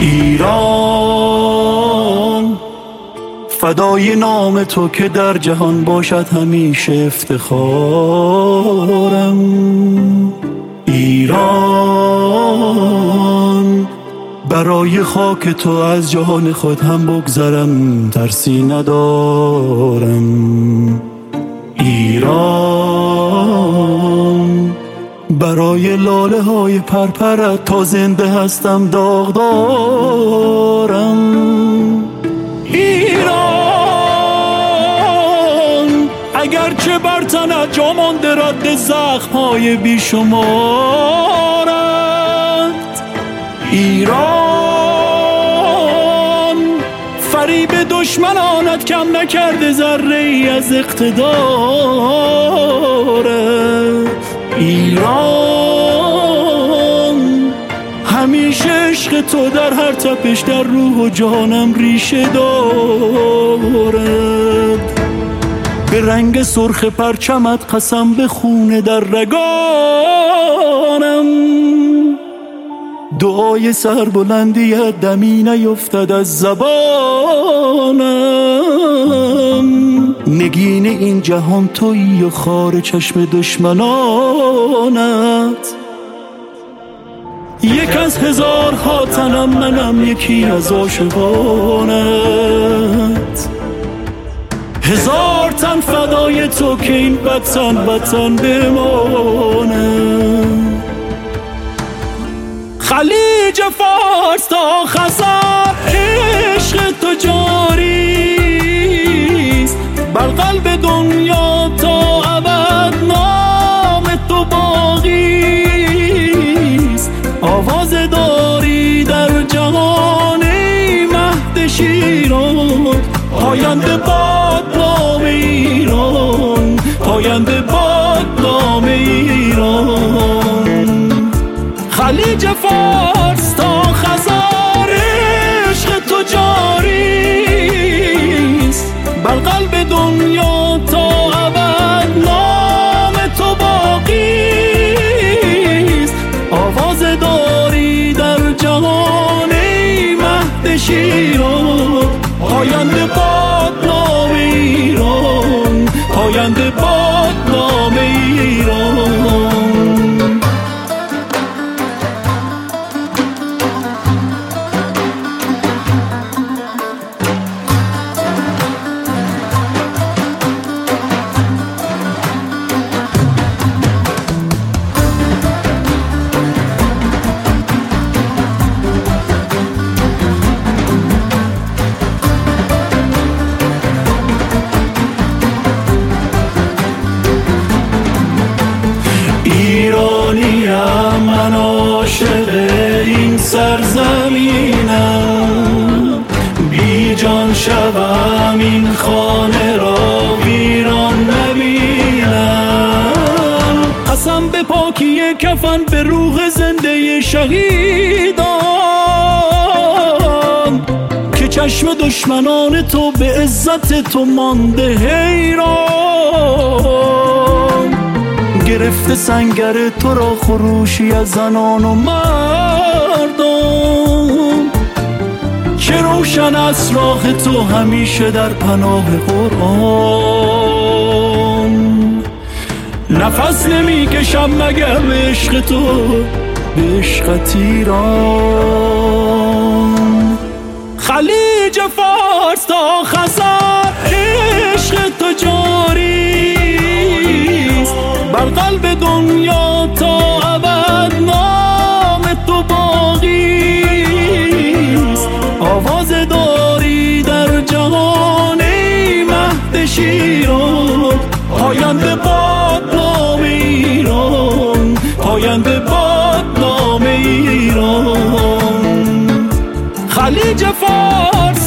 ایران فدای نام تو که در جهان باشد همیشه افتخارم. ایران برای خاک تو از جهان خود هم بگذرم، ترسی ندارم. ایران برای لاله های پرپرت تا زنده هستم داغ دارم. ایران اگرچه بر تنت جا مانده رد زخم‌های بیشمارت. ایران فریب دشمنانت کم نکرده ذره‌ای از اقتدارت. ایران همیشه عشق تو در هر تپش در روح و جانم ریشه دارد. به رنگ سرخ پرچمت قسم به خون در رگانم. دعای سربلندیت دمی نیفتد از زبانم. نگین این جهان تویی و خار چشم دشمنانت. یک از هزارها تنم منم یکی از عاشقانت. هزار تن فدای تو که این وطن بمانه. خلیج فارس تا خزر عشق تو جاریست. بر قلب دنیا تا ابد نام تو باقیست. آواز داری در جهان ای مهد شیران. پاینده باد نام ایران، پاینده باد نام ایران. خلیج فارس تا خزر عشق تو جاریست. بر قلب دنیا تا ابد نام تو باقیست. آواز داری در جهان ای مهد شیران. پاینده باد نام ایران، پاینده باد نام ایران. من عاشق این سرزمینم. بی جان شوم این خانه را ویران نبینم. قسم به پاکی کفن به روح زنده شهیدان که چشم دشمنان تو به عزت تو مانده حیران. گرفته سنگر تو را خروشی از زنان و مردم که روشن از راه تو همیشه در پناه قرآن. نفس نمی کشم مگر به عشق تو، به عشقت ایران. خلیج فارس تا خزر عشق تو جاریست. بر قلب دنیا تا ابد نام تو باقیست. آواز داری در جهان ای مهد شیران. پاینده باد نام ایران، پاینده باد نام ایران. خلیج فارس